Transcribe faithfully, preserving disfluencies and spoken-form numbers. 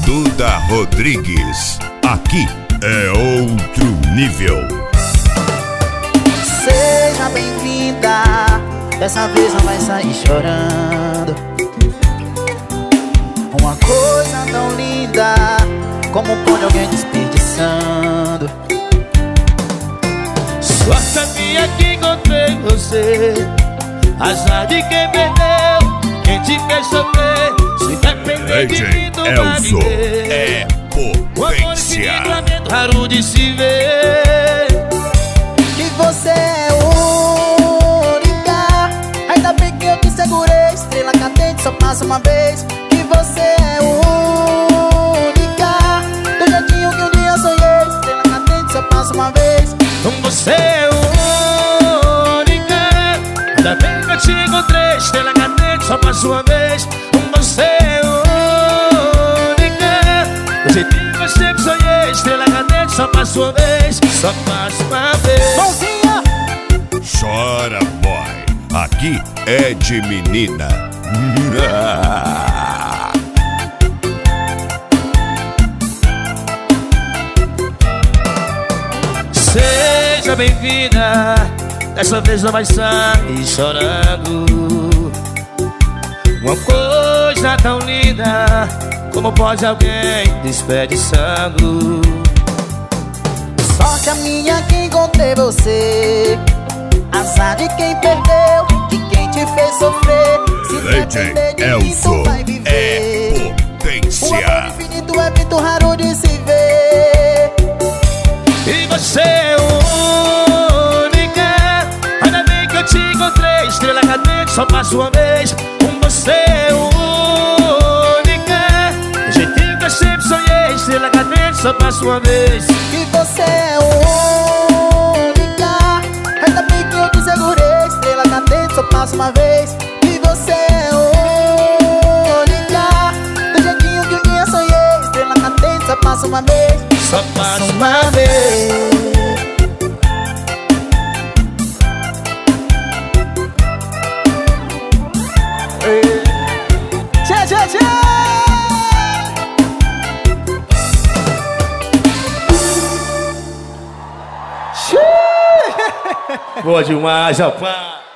Duda Rodrigues. Aqui é outro nível. Seja bem-vinda, dessa vez não vai sair chorando. Uma coisa tão linda, como pode alguém desperdiçando? Sorte a minha que encontrei você, azar de quem perdeu, quem te fez sofrer. Se depender de mim, tu vai viver. É O amor potência. infinito, raro de se ver. Que você é única, ainda bem que eu te segurei. Estrela cadente só passa uma vez. Que você é única, do jeitinho que um dia sonhei. Estrela cadente só passa uma vez. Você é única, ainda bem que eu te encontrei. Estrela cadente só passa uma vez. Você é única, do jeitinho que eu sempre sonhei. Estrela cadente só passa uma vez. Só passa uma vez. Mãozinha! Chora, boy. Aqui é de menina. Seja bem-vinda, dessa vez não vai sair chorando. Uma coisa tão linda, como pode alguém desperdiçando? Sorte a minha que encontrei você, azar de quem perdeu, de quem te fez sofrer. Se depender de mim, tu vai viver. É O amor potência. infinito é muito raro de se ver. E você é única, ainda bem que eu te encontrei. Estrela cadente só passa uma vez. Com você é única, do jeitinho que eu sempre sonhei. Estrela cadente só passa uma vez. Que você é única, ainda bem que eu te segurei. Estrela cadente só passa uma vez. Que você é única, do jeitinho que um dia sonhei. Estrela cadente só passa uma vez. Só passa uma vez. Tchê, tchê, tchê! Boa demais, rapaz.